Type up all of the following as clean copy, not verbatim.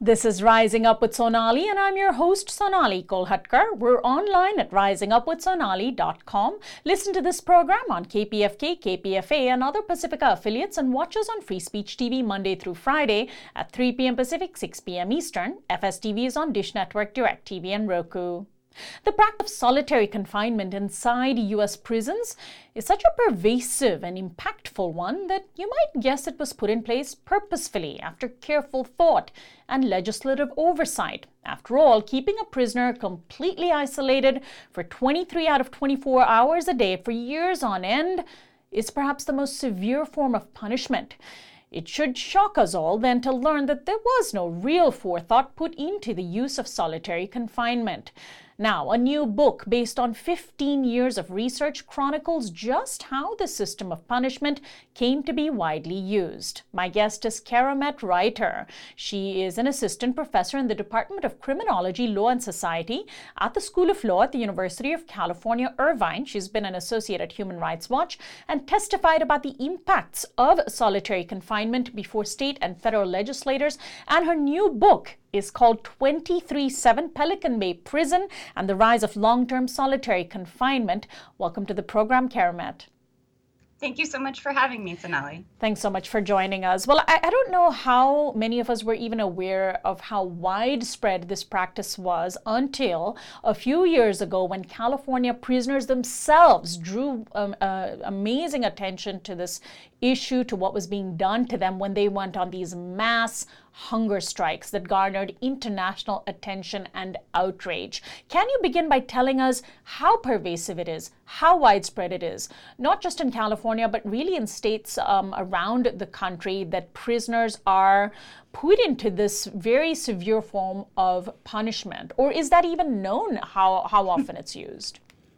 This is Rising Up with Sonali, and I'm your host, Sonali Kolhatkar. We're online at risingupwithsonali.com. Listen to this program on KPFK, KPFA, and other Pacifica affiliates, and watch us on Free Speech TV Monday through Friday at 3 p.m. Pacific, 6 p.m. Eastern. FSTV is on Dish Network, DirecTV, and Roku. The practice of solitary confinement inside U.S. prisons is such a pervasive and impactful one that you might guess it was put in place purposefully after careful thought and legislative oversight. After all, keeping a prisoner completely isolated for 23 out of 24 hours a day for years on end is perhaps the most severe form of punishment. It should shock us all then to learn that there was no real forethought put into the use of solitary confinement. Now, a new book based on 15 years of research chronicles just how the system of punishment came to be widely used. My guest is Keramet Reiter. She is an assistant professor in the Department of Criminology, Law and Society at the School of Law at the University of California, Irvine. She's been an associate at Human Rights Watch and testified about the impacts of solitary confinement before state and federal legislators. And her new book is called 23/7 Pelican Bay Prison and the Rise of Long-Term Solitary Confinement. Welcome to the program, Keramet. Thank you so much for having me, Sonali. Thanks so much for joining us. Well, I don't know how many of us were even aware of how widespread this practice was until a few years ago when California prisoners themselves drew amazing attention to this issue, to what was being done to them when they went on these mass hunger strikes that garnered international attention and outrage. Can you begin by telling us how pervasive it is, how widespread it is, not just in California, but really in states around the country, that prisoners are put into this very severe form of punishment? Or is that even known how often it's used?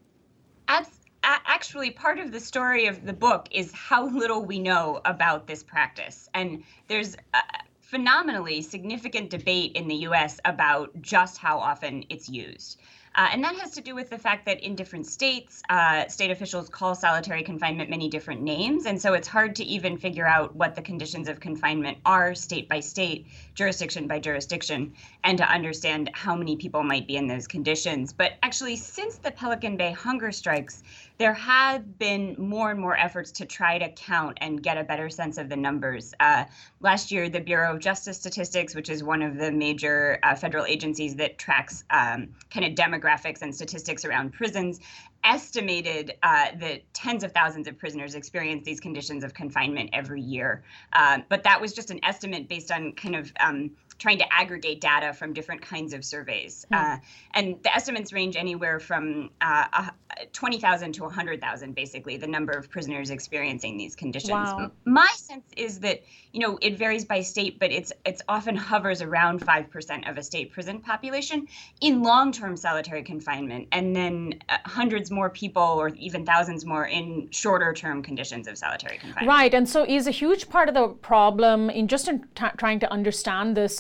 Actually, part of the story of the book is how little we know about this practice. And there's phenomenally significant debate in the U.S. about just how often it's used. And that has to do with the fact that in different states, state officials call solitary confinement many different names. And so it's hard to even figure out what the conditions of confinement are state by state, jurisdiction by jurisdiction, and to understand how many people might be in those conditions. But actually, since the Pelican Bay hunger strikes, there have been more and more efforts to try to count and get a better sense of the numbers. Last year, the Bureau of Justice Statistics, which is one of the major federal agencies that tracks kind of demographics and statistics around prisons, estimated that tens of thousands of prisoners experience these conditions of confinement every year. But that was just an estimate based on kind of trying to aggregate data from different kinds of surveys. And the estimates range anywhere from 20,000 to 100,000, basically, the number of prisoners experiencing these conditions. Wow. My sense is that, it varies by state, but it's often hovers around 5% of a state prison population in long-term solitary confinement, and then hundreds more people or even thousands more in shorter-term conditions of solitary confinement. Right, and so is a huge part of the problem in trying to understand this,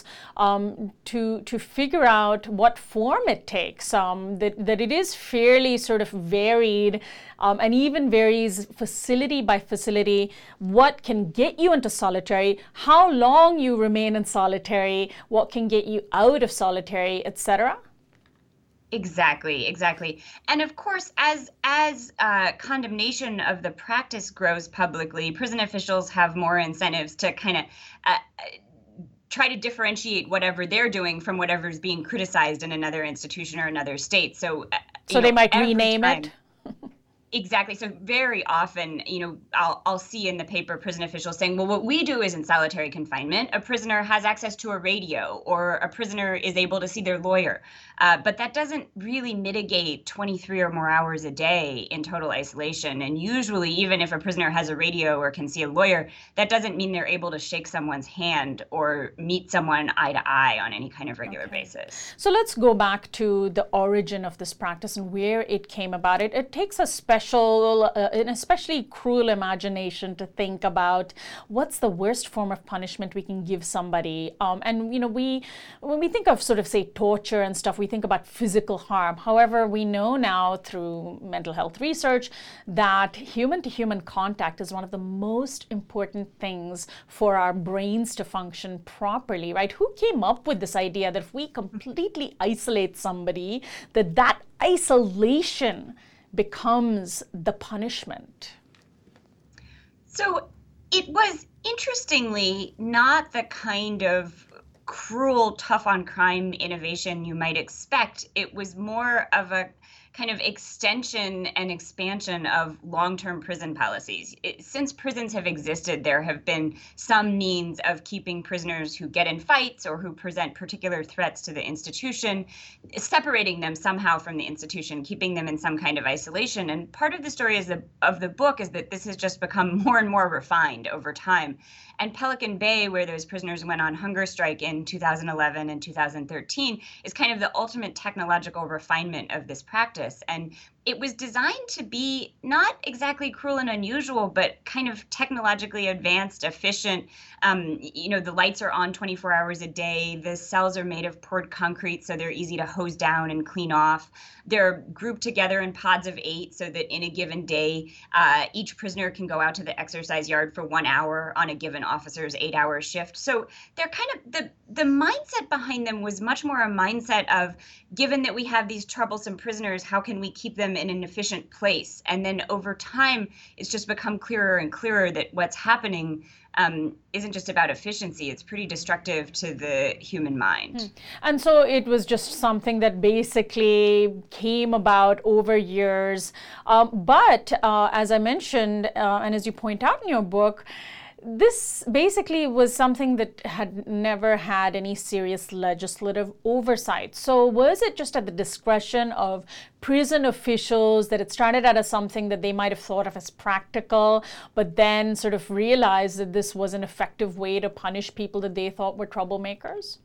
to figure out what form it takes, that it is fairly sort of varied, and even varies facility by facility, what can get you into solitary, how long you remain in solitary, what can get you out of solitary, etc.? Exactly. And of course, as condemnation of the practice grows publicly, prison officials have more incentives to kind of try to differentiate whatever they're doing from whatever's being criticized in another institution or another state. So they might rename it? Exactly. So very often, I'll see in the paper prison officials saying, well, what we do is in solitary confinement, a prisoner has access to a radio or a prisoner is able to see their lawyer. But that doesn't really mitigate 23 or more hours a day in total isolation. And usually, even if a prisoner has a radio or can see a lawyer, that doesn't mean they're able to shake someone's hand or meet someone eye to eye on any kind of regular basis. So let's go back to the origin of this practice and where it came about. It takes a special an especially cruel imagination to think about what's the worst form of punishment we can give somebody. And when we think of sort of say torture and stuff, we think about physical harm. However, we know now through mental health research that human-to-human contact is one of the most important things for our brains to function properly, right? Who came up with this idea that if we completely isolate somebody, that isolation becomes the punishment? So it was interestingly not the kind of cruel, tough on crime innovation you might expect. It was more of a kind of extension and expansion of long-term prison policies. Since prisons have existed, there have been some means of keeping prisoners who get in fights or who present particular threats to the institution, separating them somehow from the institution, keeping them in some kind of isolation. And part of the story of the book is that this has just become more and more refined over time. And Pelican Bay, where those prisoners went on hunger strike in 2011 and 2013, is kind of the ultimate technological refinement of this practice. And it was designed to be not exactly cruel and unusual, but kind of technologically advanced, efficient. The lights are on 24 hours a day. The cells are made of poured concrete, so they're easy to hose down and clean off. They're grouped together in pods of 8 so that in a given day, each prisoner can go out to the exercise yard for 1 hour on a given officer's 8-hour shift. So they're kind of, the mindset behind them was much more a mindset of, given that we have these troublesome prisoners, how can we keep them in an efficient place? And then over time, it's just become clearer and clearer that what's happening isn't just about efficiency. It's pretty destructive to the human mind. And so it was just something that basically came about over years. But as I mentioned, and as you point out in your book, this basically was something that had never had any serious legislative oversight. So was it just at the discretion of prison officials that it started out as something that they might have thought of as practical, but then sort of realized that this was an effective way to punish people that they thought were troublemakers?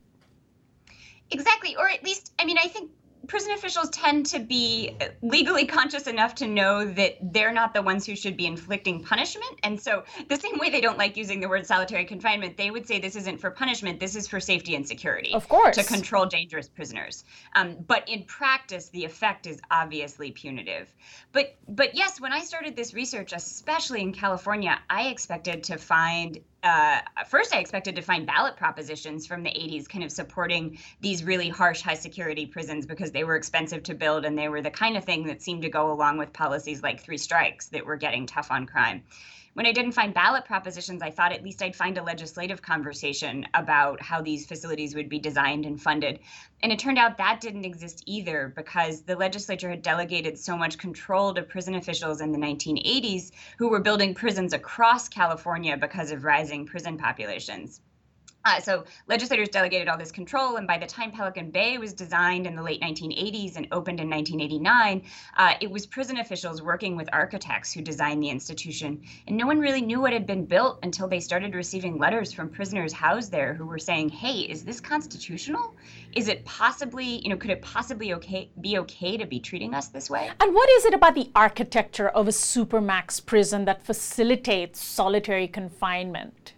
Exactly. Or at least, I think prison officials tend to be legally conscious enough to know that they're not the ones who should be inflicting punishment. And so the same way they don't like using the word solitary confinement, they would say this isn't for punishment, this is for safety and security. Of course. To control dangerous prisoners. But in practice, the effect is obviously punitive. But yes, when I started this research, especially in California, I expected to find first, I expected to find ballot propositions from the 80s kind of supporting these really harsh, high security prisons because they were expensive to build and they were the kind of thing that seemed to go along with policies like 3 strikes that were getting tough on crime. When I didn't find ballot propositions, I thought at least I'd find a legislative conversation about how these facilities would be designed and funded. And it turned out that didn't exist either because the legislature had delegated so much control to prison officials in the 1980s who were building prisons across California because of rising prison populations. So legislators delegated all this control, and by the time Pelican Bay was designed in the late 1980s and opened in 1989, it was prison officials working with architects who designed the institution. And no one really knew what had been built until they started receiving letters from prisoners housed there who were saying, hey, is this constitutional? Is it possibly, could it possibly be okay to be treating us this way? And what is it about the architecture of a supermax prison that facilitates solitary confinement?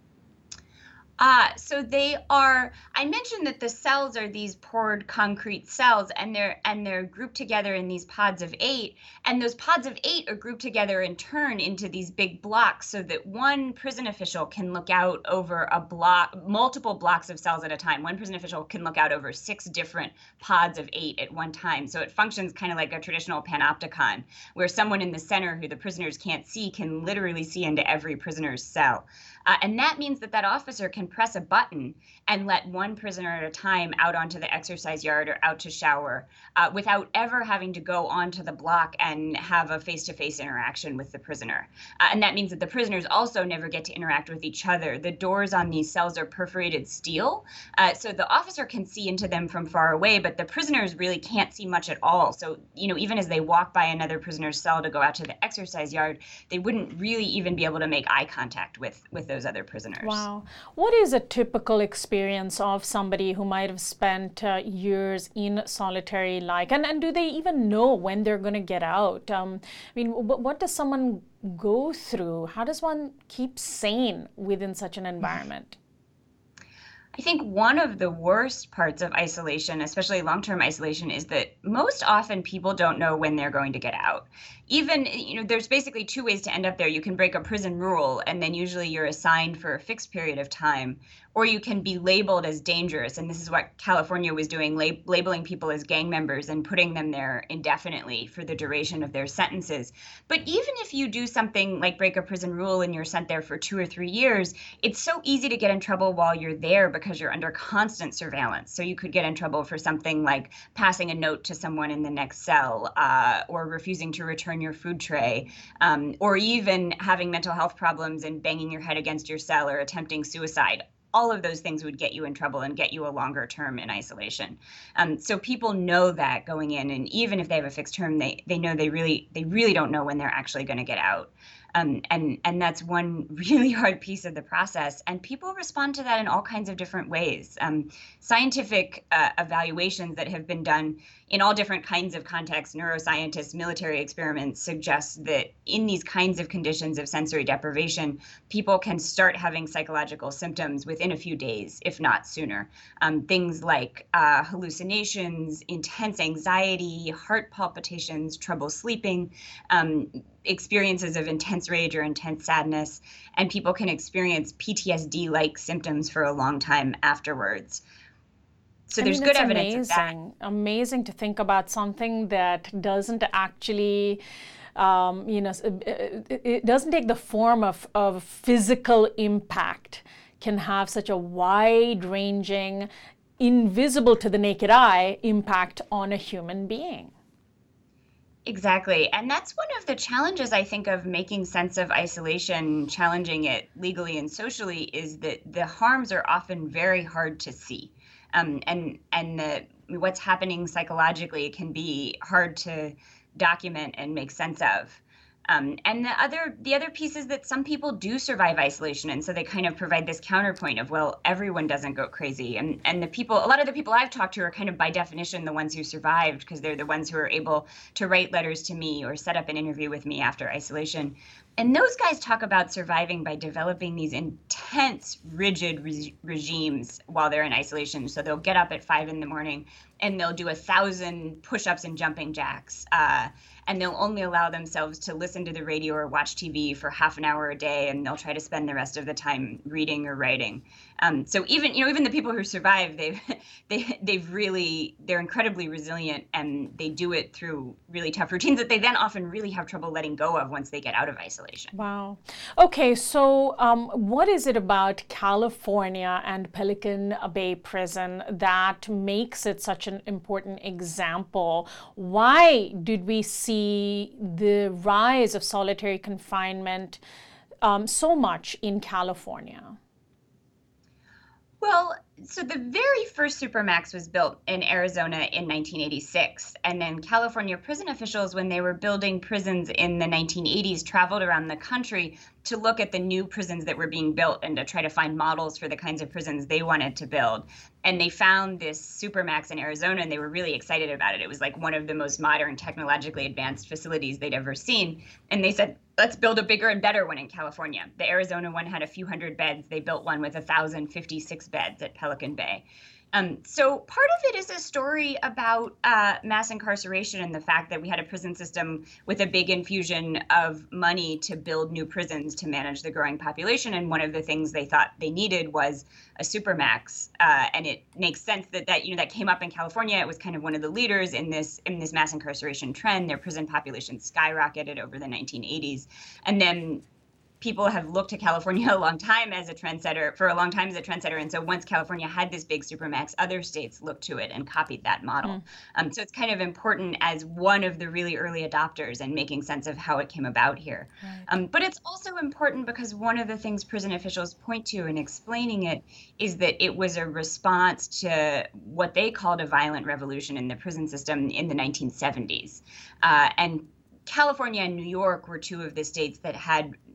So they are, I mentioned that the cells are these poured concrete cells and they're grouped together in these pods of 8. And those pods of 8 are grouped together in turn into these big blocks so that one prison official can look out over multiple blocks of cells at a time. One prison official can look out over 6 different pods of 8 at one time. So it functions kind of like a traditional panopticon, where someone in the center who the prisoners can't see can literally see into every prisoner's cell. And that means that officer can press a button and let one prisoner at a time out onto the exercise yard or out to shower without ever having to go onto the block and have a face-to-face interaction with the prisoner. And that means that the prisoners also never get to interact with each other. The doors on these cells are perforated steel, so the officer can see into them from far away, but the prisoners really can't see much at all. So, even as they walk by another prisoner's cell to go out to the exercise yard, they wouldn't really even be able to make eye contact with those other prisoners. Wow. What what is a typical experience of somebody who might have spent years in solitary like, and do they even know when they're going to get out? I mean, what does someone go through? How does one keep sane within such an environment? I think one of the worst parts of isolation, especially long-term isolation, is that most often people don't know when they're going to get out. Even, there's basically two ways to end up there. You can break a prison rule, and then usually you're assigned for a fixed period of time, or you can be labeled as dangerous. And this is what California was doing, labeling people as gang members and putting them there indefinitely for the duration of their sentences. But even if you do something like break a prison rule and you're sent there for 2 or 3 years, it's so easy to get in trouble while you're there because you're under constant surveillance. So you could get in trouble for something like passing a note to someone in the next cell, or refusing to return your food tray, or even having mental health problems and banging your head against your cell or attempting suicide. All of those things would get you in trouble and get you a longer term in isolation. So people know that going in, and even if they have a fixed term, they know they really don't know when they're actually going to get out. And that's one really hard piece of the process. And people respond to that in all kinds of different ways. Scientific evaluations that have been done in all different kinds of contexts, neuroscientists, military experiments, suggest that in these kinds of conditions of sensory deprivation, people can start having psychological symptoms within a few days, if not sooner. Things like hallucinations, intense anxiety, heart palpitations, trouble sleeping, experiences of intense rage or intense sadness, and people can experience PTSD-like symptoms for a long time afterwards. So there's good evidence of that. Amazing to think about something that doesn't actually, it doesn't take the form of physical impact, can have such a wide-ranging, invisible to the naked eye impact on a human being. Exactly. And that's one of the challenges, I think, of making sense of isolation, challenging it legally and socially, is that the harms are often very hard to see. And what's happening psychologically can be hard to document and make sense of. And the other piece is that some people do survive isolation, and so they kind of provide this counterpoint of, well, everyone doesn't go crazy. And a lot of the people I've talked to are kind of by definition the ones who survived, because they're the ones who are able to write letters to me or set up an interview with me after isolation. And those guys talk about surviving by developing these intense, rigid regimes while they're in isolation. So they'll get up at 5 a.m. and they'll do 1,000 push-ups and jumping jacks. And they'll only allow themselves to listen to the radio or watch TV for half an hour a day, and they'll try to spend the rest of the time reading or writing. So even the people who survive, they're incredibly resilient, and they do it through really tough routines that they then often really have trouble letting go of once they get out of isolation. Wow. Okay, so what is it about California and Pelican Bay Prison that makes it such an important example? Why did we see the rise of solitary confinement so much in California? Well, so the very first Supermax was built in Arizona in 1986. And then California prison officials, when they were building prisons in the 1980s, traveled around the country to look at the new prisons that were being built and to try to find models for the kinds of prisons they wanted to build. And they found this Supermax in Arizona, and they were really excited about it. It was like one of the most modern, technologically advanced facilities they'd ever seen. And they said, let's build a bigger and better one in California. The Arizona one had a few hundred beds. They built one with 1,056 beds at Pelican Bay. So part of it is a story about mass incarceration and the fact that we had a prison system with a big infusion of money to build new prisons to manage the growing population. And one of the things they thought they needed was a Supermax. And it makes sense that came up in California. It was kind of one of the leaders in this mass incarceration trend. Their prison population skyrocketed over the 1980s. And then people have looked to California for a long time as a trendsetter. And so once California had this big Supermax, other states looked to it and copied that model. So it's kind of important as one of the really early adopters and making sense of how it came about here. Right. But it's also important because one of the things prison officials point to in explaining it is that it was a response to what they called a violent revolution in the prison system in the 1970s. And California and New York were two of the states that had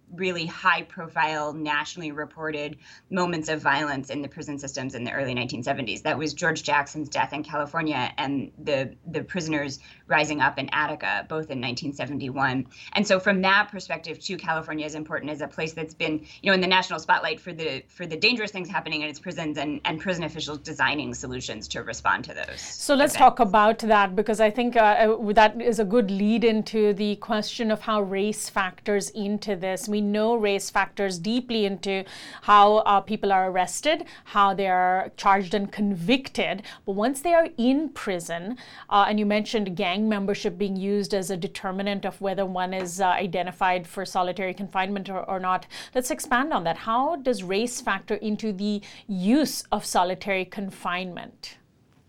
really high-profile, nationally reported moments of violence in the prison systems in the early 1970s. That was George Jackson's death in California and the prisoners rising up in Attica, both in 1971. And so from that perspective, too, California is important as a place that's been, in the national spotlight for the dangerous things happening in its prisons and prison officials designing solutions to respond to those. So let's talk about that, because I think that is a good lead into the question of how race factors into this. We know race factors deeply into how people are arrested, how they are charged and convicted. But once they are in prison, and you mentioned gang membership being used as a determinant of whether one is identified for solitary confinement or not, let's expand on that. How does race factor into the use of solitary confinement?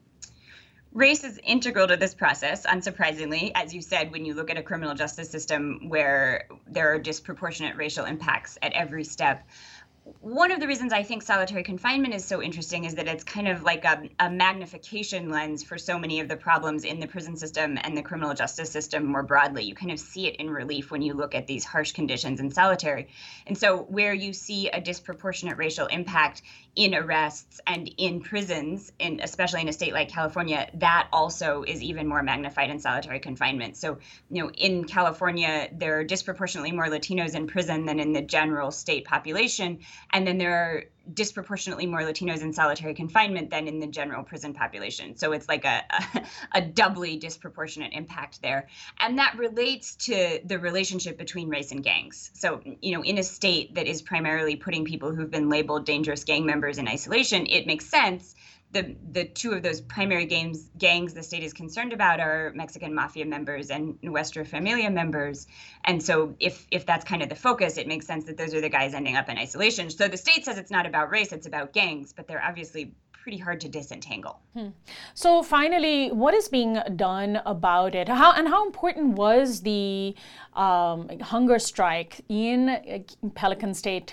Race is integral to this process, unsurprisingly, as you said, when you look at a criminal justice system where there are disproportionate racial impacts at every step. One of the reasons I think solitary confinement is so interesting is that it's kind of like a magnification lens for so many of the problems in the prison system and the criminal justice system more broadly. You kind of see it in relief when you look at these harsh conditions in solitary. And so where you see a disproportionate racial impact in arrests and in prisons, especially in a state like California, that also is even more magnified in solitary confinement. So, in California, there are disproportionately more Latinos in prison than in the general state population. And then there are disproportionately more Latinos in solitary confinement than in the general prison population. So it's like a doubly disproportionate impact there. And that relates to the relationship between race and gangs. So, in a state that is primarily putting people who've been labeled dangerous gang members in isolation, it makes sense. The two of those primary gangs the state is concerned about are Mexican mafia members and Nuestra Familia members. And so if that's kind of the focus, it makes sense that those are the guys ending up in isolation. So the state says it's not about race, it's about gangs, but they're obviously pretty hard to disentangle. So finally, what is being done about it? How important was the hunger strike in Pelican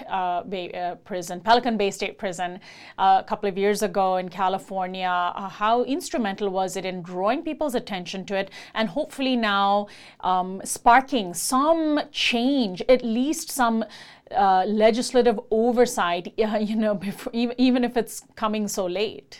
Bay State Prison a couple of years ago in California? How instrumental was it in drawing people's attention to it and hopefully now sparking some change, at least some legislative oversight, before, even if it's coming so late?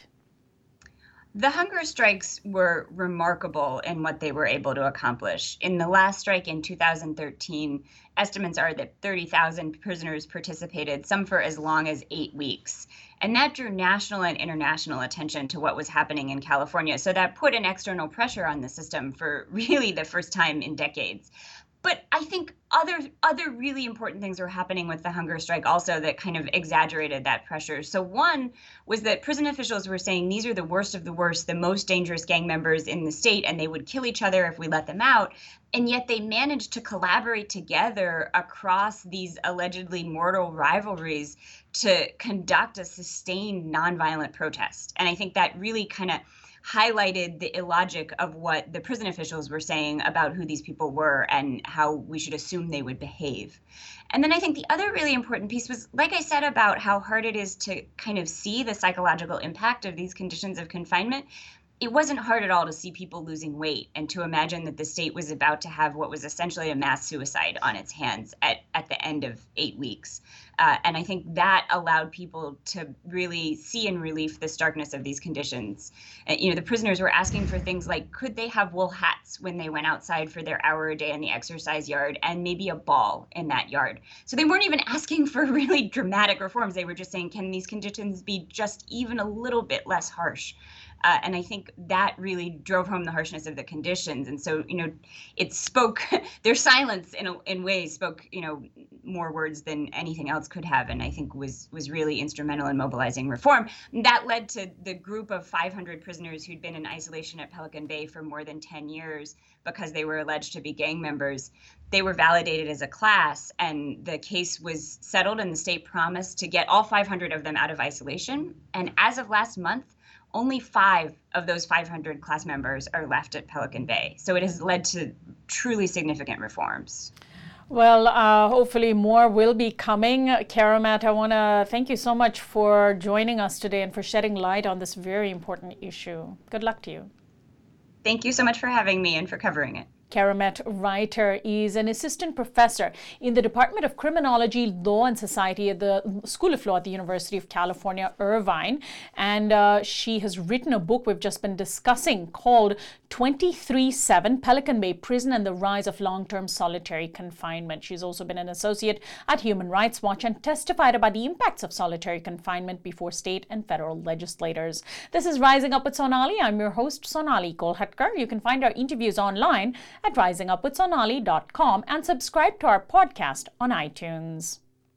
The hunger strikes were remarkable in what they were able to accomplish. In the last strike in 2013, estimates are that 30,000 prisoners participated, some for as long as 8 weeks. And that drew national and international attention to what was happening in California. So that put an external pressure on the system for really the first time in decades. But I think other really important things were happening with the hunger strike also that kind of exaggerated that pressure. So one was that prison officials were saying these are the worst of the worst, the most dangerous gang members in the state, and they would kill each other if we let them out. And yet they managed to collaborate together across these allegedly mortal rivalries to conduct a sustained nonviolent protest. And I think that really kind of highlighted the illogic of what the prison officials were saying about who these people were and how we should assume they would behave. And then I think the other really important piece was, like I said, about how hard it is to kind of see the psychological impact of these conditions of confinement. It wasn't hard at all to see people losing weight and to imagine that the state was about to have what was essentially a mass suicide on its hands at the end of 8 weeks. And I think that allowed people to really see in relief the starkness of these conditions. The prisoners were asking for things like, could they have wool hats when they went outside for their hour a day in the exercise yard and maybe a ball in that yard? So they weren't even asking for really dramatic reforms. They were just saying, can these conditions be just even a little bit less harsh? And I think that really drove home the harshness of the conditions. And so, it spoke, their silence in ways spoke, more words than anything else could have, and I think was really instrumental in mobilizing reform. That led to the group of 500 prisoners who'd been in isolation at Pelican Bay for more than 10 years because they were alleged to be gang members. They were validated as a class, and the case was settled, and the state promised to get all 500 of them out of isolation. And as of last month, only 5 of those 500 class members are left at Pelican Bay. So it has led to truly significant reforms. Well, hopefully more will be coming. Keramet, I want to thank you so much for joining us today and for shedding light on this very important issue. Good luck to you. Thank you so much for having me and for covering it. Keramet Reiter is an assistant professor in the Department of Criminology, Law and Society at the School of Law at the University of California, Irvine. And she has written a book we've just been discussing called 23/7 Pelican Bay Prison and the Rise of Long-Term Solitary Confinement. She's also been an associate at Human Rights Watch and testified about the impacts of solitary confinement before state and federal legislators. This is Rising Up with Sonali. I'm your host, Sonali Kolhatkar. You can find our interviews online at risingupwithsonali.com and subscribe to our podcast on iTunes.